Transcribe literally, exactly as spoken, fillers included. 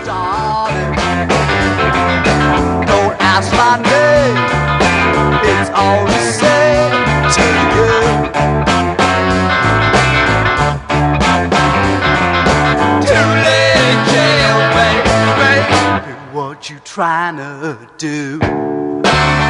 started. Don't ask my name, it's all the same to you. Too late, jailbait, baby, what you trying to do?